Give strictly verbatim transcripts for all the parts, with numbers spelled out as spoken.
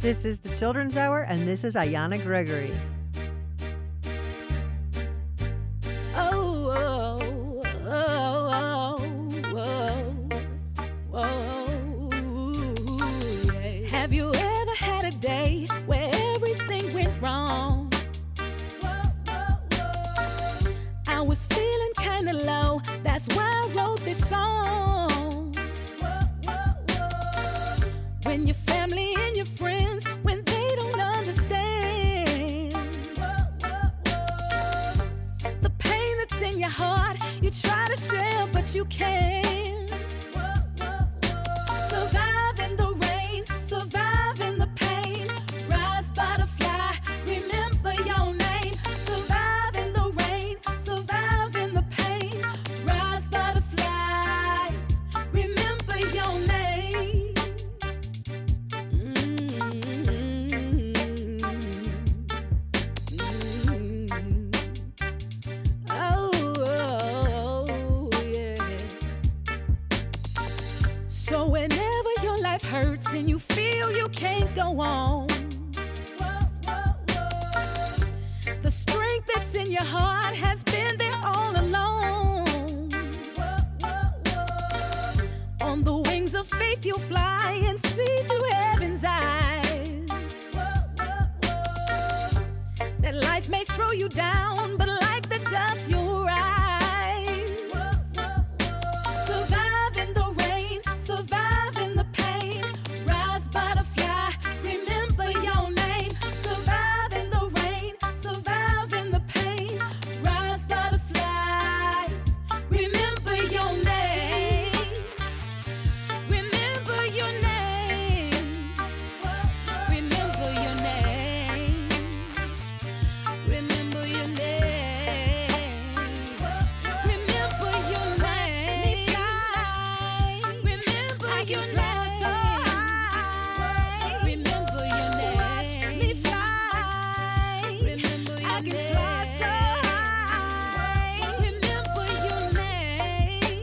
This is the Children's Hour, and this is Ayana Gregory. Oh, oh, oh, oh, oh, oh, yeah. Have you ever had a day where everything went wrong? I was feeling kind of low, that's why I wrote this song. When your family and your friends, when they don't understand the pain that's in your heart, you try to share but you can't. Survive in the rain, survive in the pain, rise butterfly, remember your name. Survive in the rain, survive in the pain, rise butterfly, remember your name. Oh, oh, yeah. So whenever your life hurts and you feel you can't go on, the strength that's in your heart has been there all along. On the wings of faith you'll fly and see through heaven's eyes. That life may throw you down, but like the dust you'll rise. Survive in the rain, survive in the pain, rise butterfly, remember your name. Survive in the rain, survive in the pain, rise butterfly, remember your name. Remember your name. Remember your name. Remember your name. Remember your name. Me fly. Remember your name. Remember your name. Me fly. Remember your name. I can fly so high. Remember your name.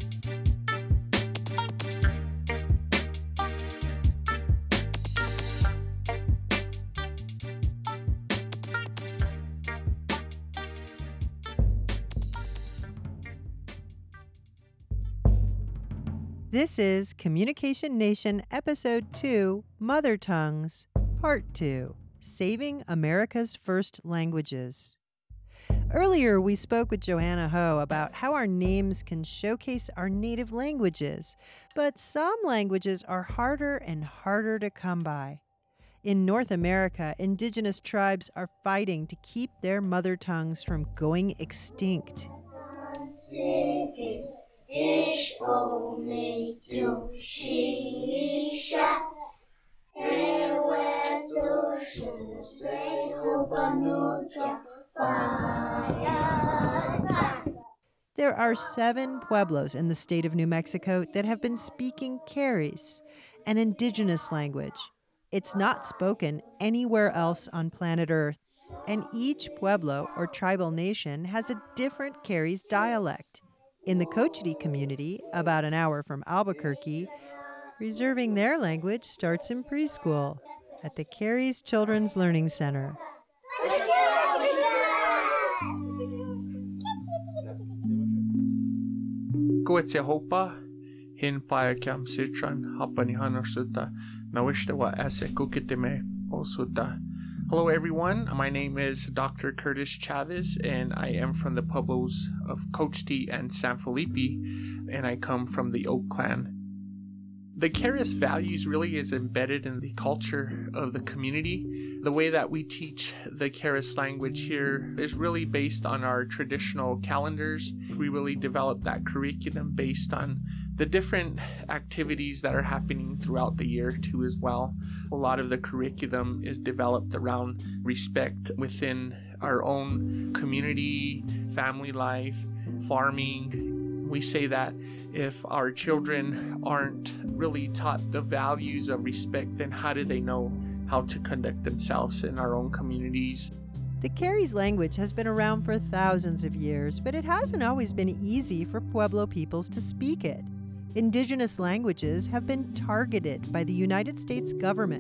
This is Communication Nation Episode two, Mother Tongues, Part two, Saving America's First Languages. Earlier, we spoke with Joanna Ho about how our names can showcase our native languages, but some languages are harder and harder to come by. In North America, indigenous tribes are fighting to keep their mother tongues from going extinct. Ish o me yo she shats ewe to shu se hobanuja fire. There are seven pueblos in the state of New Mexico that have been speaking Carries, an indigenous language. It's not spoken anywhere else on planet Earth, and each pueblo or tribal nation has a different Carries dialect. In the Cochiti community, about an hour from Albuquerque, reserving their language starts in preschool at the Carries Children's Learning Center. Kuetsia hopa, hin paikam sitran hapani hanosutta, nawishtawa ase kukitime osuta. Hello everyone, my name is Doctor Curtis Chavez and I am from the pueblos of Cochiti and San Felipe, and I come from the Oak Clan. The Carries values really is embedded in the culture of the community. The way that we teach the Carries language here is really based on our traditional calendars. We really develop that curriculum based on the different activities that are happening throughout the year too as well. A lot of the curriculum is developed around respect within our own community, family life, farming. We say that if our children aren't really taught the values of respect, then how do they know how to conduct themselves in our own communities? The Carries language has been around for thousands of years, but it hasn't always been easy for Pueblo peoples to speak it. Indigenous languages have been targeted by the United States government,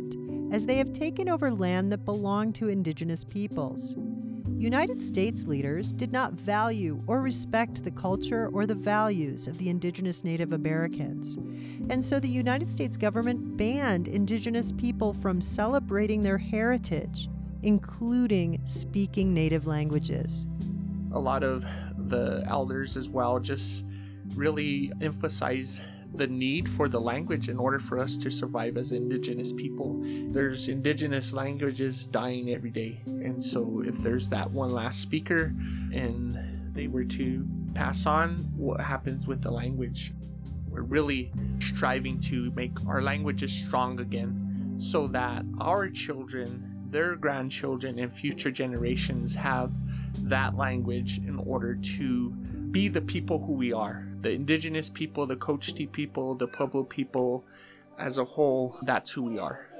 as they have taken over land that belonged to indigenous peoples. United States leaders did not value or respect the culture or the values of the indigenous Native Americans. And so the United States government banned indigenous people from celebrating their heritage, including speaking native languages. A lot of the elders as well just really emphasize the need for the language in order for us to survive as indigenous people. There's indigenous languages dying every day, and so if there's that one last speaker and they were to pass on, what happens with the language? We're really striving to make our languages strong again so that our children, their grandchildren, and future generations have that language in order to be the people who we are. The indigenous people, the Cochiti people, the Pueblo people, as a whole, that's who we are.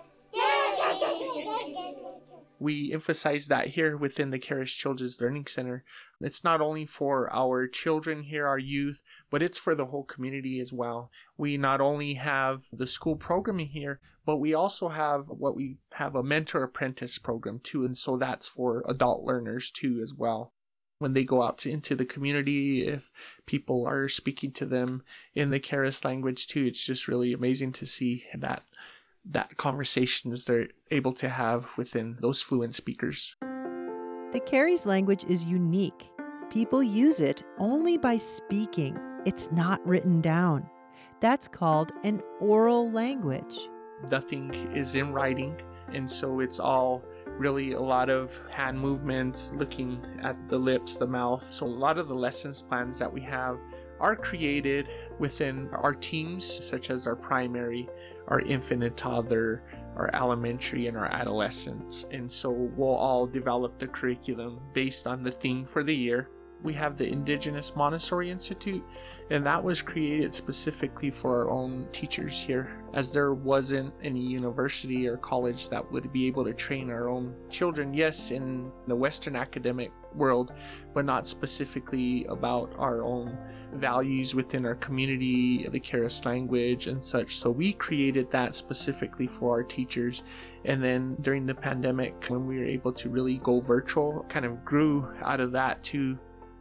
We emphasize that here within the Charis Children's Learning Center. It's not only for our children here, our youth, but it's for the whole community as well. We not only have the school programming here, but we also have what we have a mentor apprentice program too, and so that's for adult learners too as well. When they go out to, into the community, if people are speaking to them in the Charis language too, it's just really amazing to see that that conversations they're able to have within those fluent speakers. The Charis language is unique. People use it only by speaking. It's not written down. That's called an oral language. Nothing is in writing, and so it's all really a lot of hand movements, looking at the lips, the mouth. So a lot of the lessons plans that we have are created within our teams, such as our primary, our infant and toddler, our elementary, and our adolescents. And so we'll all develop the curriculum based on the theme for the year. We have the Indigenous Montessori Institute, and that was created specifically for our own teachers here, as there wasn't any university or college that would be able to train our own children. Yes, in the Western academic world, but not specifically about our own values within our community, the Charis language and such. So we created that specifically for our teachers. And then during the pandemic, when we were able to really go virtual, kind of grew out of that too.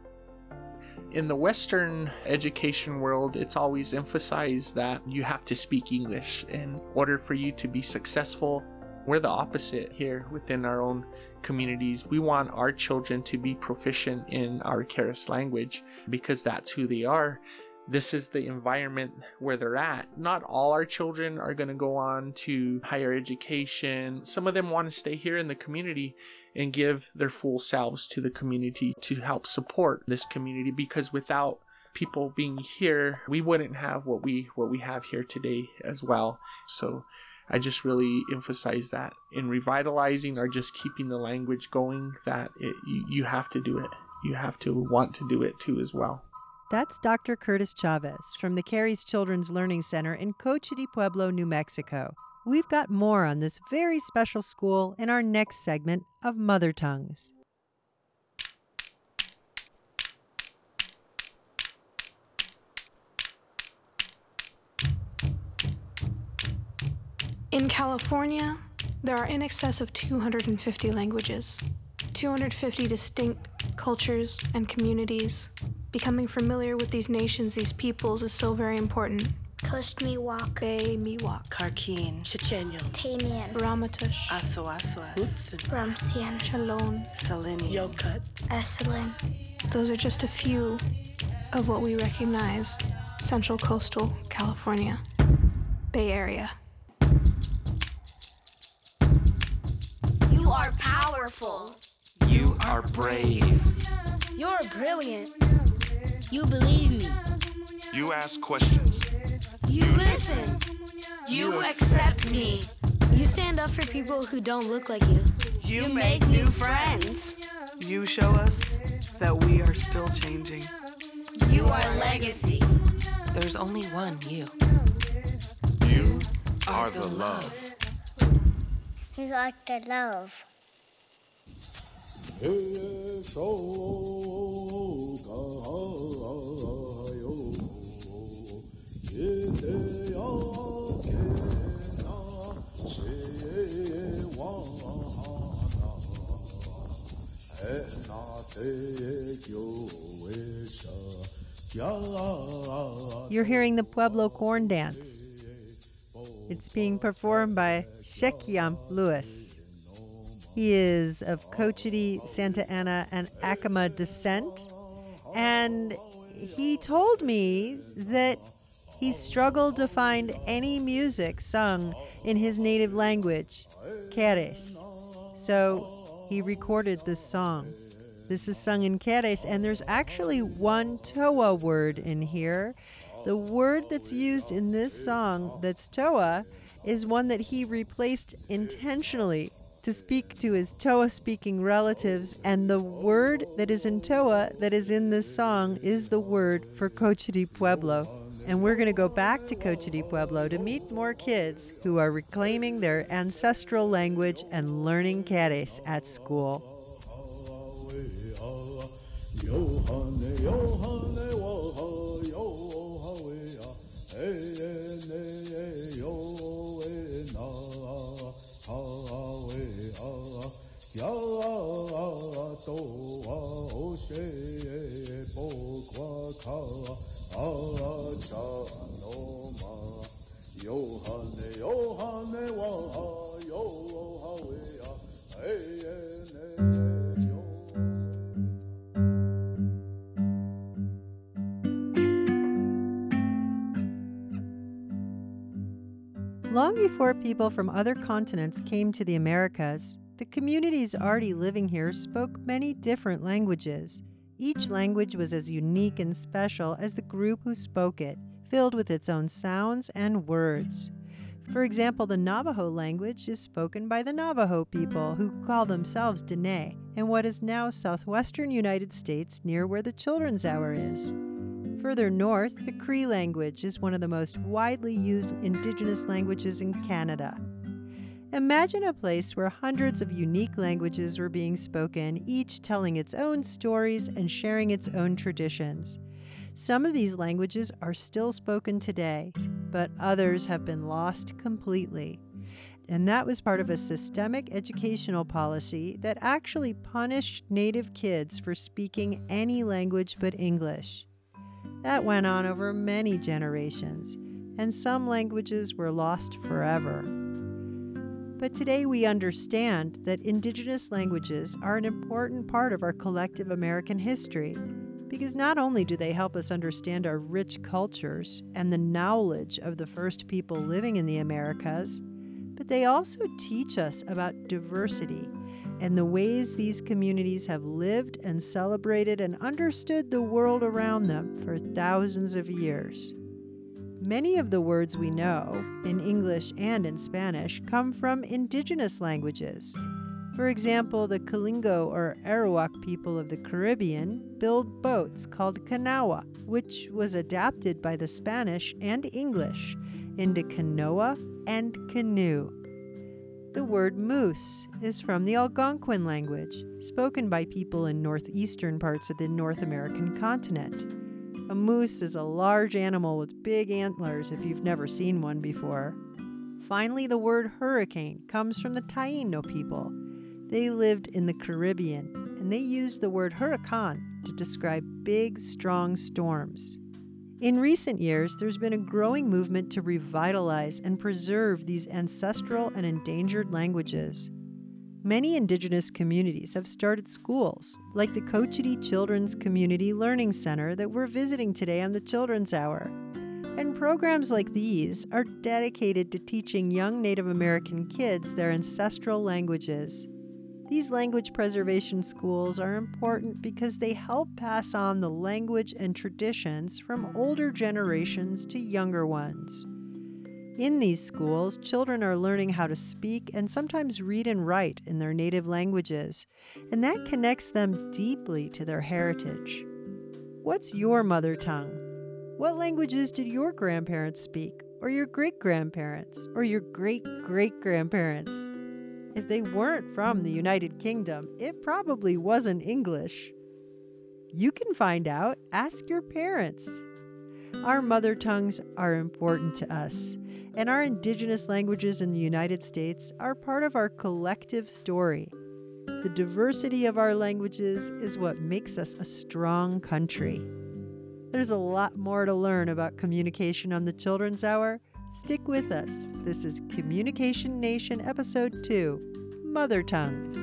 In the Western education world, it's always emphasized that you have to speak English in order for you to be successful. We're the opposite here within our own communities. We want our children to be proficient in our Charis language because that's who they are. This is the environment where they're at. Not all our children are going to go on to higher education. Some of them want to stay here in the community and give their full selves to the community to help support this community, because without people being here, we wouldn't have what we what we have here today as well. So I just really emphasize that in revitalizing or just keeping the language going, that it, you, you have to do it. You have to want to do it too as well. That's Doctor Curtis Chavez from the Charis Children's Learning Center in Cochiti Pueblo, New Mexico. We've got more on this very special school in our next segment of Mother Tongues. In California, there are in excess of two hundred fifty languages, two hundred fifty distinct cultures and communities. Becoming familiar with these nations, these peoples, is so very important. Coast Miwok, Bay Miwok, Karkin, Chichenyo, Tanian, Ramatush, Aso Aswa, Hutsun, Ramsian, Chalon, Salini, Yokut, Esalen. Those are just a few of what we recognize Central Coastal California, Bay Area. You are powerful. You are brave. You're brilliant. You believe me. You ask questions. You listen. You accept me. You stand up for people who don't look like you. You, You make, make new friends. You show us that we are still changing. You are legacy. There's only one you. You are the love. You like the love. You're hearing the Pueblo Corn Dance. It's being performed by Shekiam Lewis. He is of Cochiti, Santa Ana, and Acoma descent. And he told me that he struggled to find any music sung in his native language, Querés. So he recorded this song. This is sung in Querés, and there's actually one Toa word in here. The word that's used in this song that's Toa is one that he replaced intentionally to speak to his Toa-speaking relatives, and the word that is in Toa that is in this song is the word for Cochiti Pueblo. And we're going to go back to Cochiti Pueblo to meet more kids who are reclaiming their ancestral language and learning Querés at school. Long before people from other continents came to the Americas, the communities already living here spoke many different languages. Each language was as unique and special as the group who spoke it, filled with its own sounds and words. For example, the Navajo language is spoken by the Navajo people, who call themselves Dene, in what is now southwestern United States near where the Children's Hour is. Further north, the Cree language is one of the most widely used indigenous languages in Canada. Imagine a place where hundreds of unique languages were being spoken, each telling its own stories and sharing its own traditions. Some of these languages are still spoken today, but others have been lost completely. And that was part of a systemic educational policy that actually punished Native kids for speaking any language but English. That went on over many generations, and some languages were lost forever. But today we understand that indigenous languages are an important part of our collective American history, because not only do they help us understand our rich cultures and the knowledge of the first people living in the Americas, but they also teach us about diversity and the ways these communities have lived and celebrated and understood the world around them for thousands of years. Many of the words we know, in English and in Spanish, come from indigenous languages. For example, the Kalingo or Arawak people of the Caribbean build boats called canoa, which was adapted by the Spanish and English into canoa and canoe. The word moose is from the Algonquin language, spoken by people in northeastern parts of the North American continent. A moose is a large animal with big antlers if you've never seen one before. Finally, the word hurricane comes from the Taino people. They lived in the Caribbean, and they used the word huracan to describe big, strong storms. In recent years, there's been a growing movement to revitalize and preserve these ancestral and endangered languages. Many indigenous communities have started schools, like the Cochiti Children's Community Learning Center that we're visiting today on the Children's Hour. And programs like these are dedicated to teaching young Native American kids their ancestral languages. These language preservation schools are important because they help pass on the language and traditions from older generations to younger ones. In these schools, children are learning how to speak and sometimes read and write in their native languages, and that connects them deeply to their heritage. What's your mother tongue? What languages did your grandparents speak, or your great-grandparents, or your great-great-grandparents? If they weren't from the United Kingdom, it probably wasn't English. You can find out. Ask your parents. Our mother tongues are important to us, and our indigenous languages in the United States are part of our collective story. The diversity of our languages is what makes us a strong country. There's a lot more to learn about communication on the Children's Hour. Stick with us. This is Communication Nation Episode two, Mother Tongues.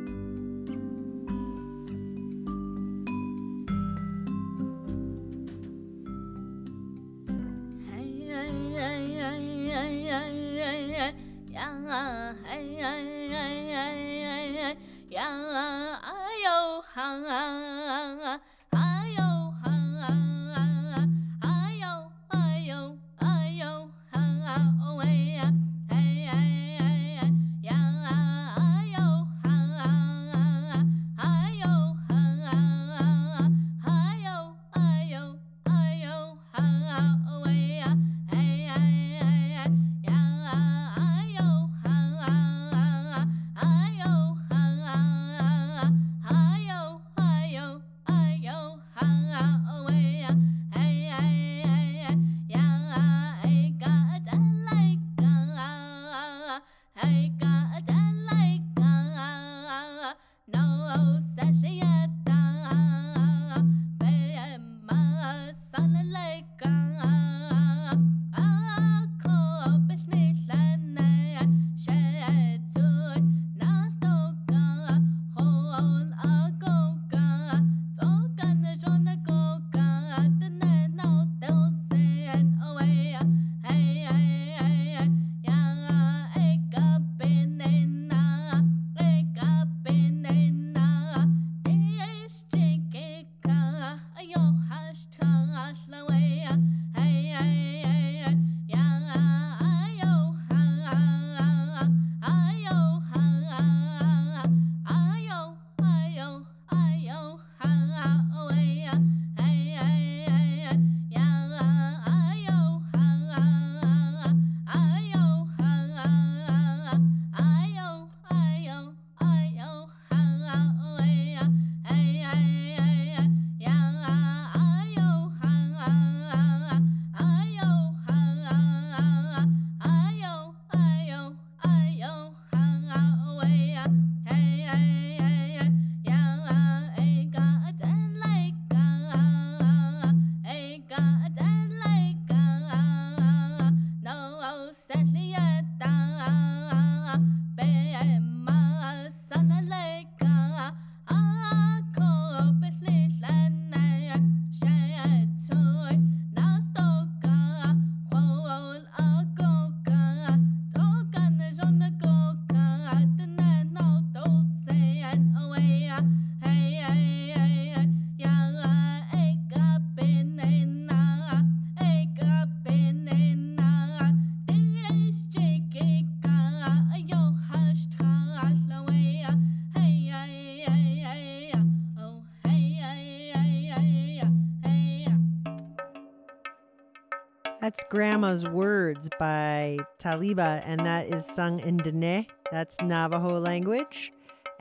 That's Grandma's Words by Taliba, and that is sung in Dene. That's Navajo language.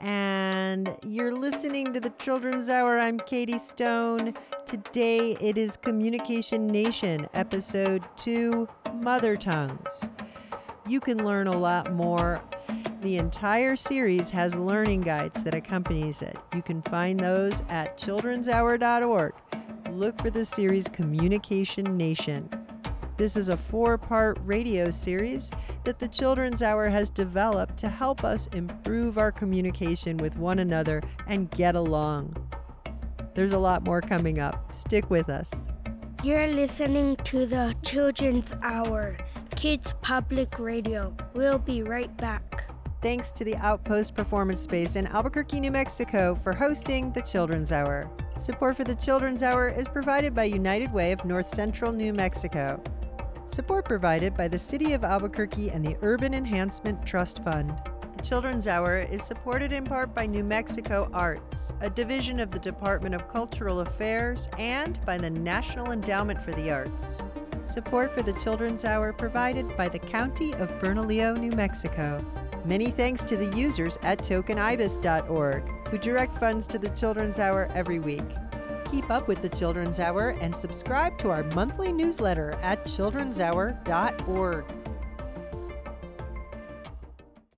And you're listening to the Children's Hour. I'm Katie Stone. Today it is Communication Nation, Episode two, Mother Tongues. You can learn a lot more. The entire series has learning guides that accompanies it. You can find those at children's hour dot org. Look for the series Communication Nation. This is a four-part radio series that the Children's Hour has developed to help us improve our communication with one another and get along. There's a lot more coming up. Stick with us. You're listening to the Children's Hour, Kids Public Radio. We'll be right back. Thanks to the Outpost Performance Space in Albuquerque, New Mexico for hosting the Children's Hour. Support for the Children's Hour is provided by United Way of North Central New Mexico. Support provided by the City of Albuquerque and the Urban Enhancement Trust Fund. The Children's Hour is supported in part by New Mexico Arts, a division of the Department of Cultural Affairs, and by the National Endowment for the Arts. Support for the Children's Hour provided by the County of Bernalillo, New Mexico. Many thanks to the users at token ibis dot org, who direct funds to the Children's Hour every week. Keep up with the Children's Hour and subscribe to our monthly newsletter at children's hour dot org.